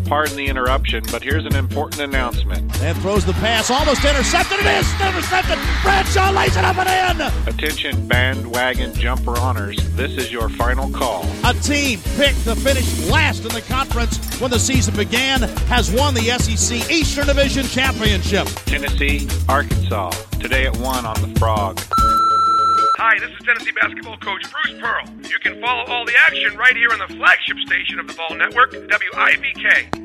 Pardon the interruption, but here's an important announcement. And throws the pass, almost intercepted. It is intercepted. Bradshaw lays it up and in. Attention bandwagon jumper honors, this is your final call. A team picked to finish last in the conference when the season began has won the SEC Eastern Division Championship. Tennessee, Arkansas, today at 1 on the Frog. Hi, this is Tennessee basketball coach Bruce Pearl. You can follow all the action right here on the flagship station of the Ball Network, WIVK.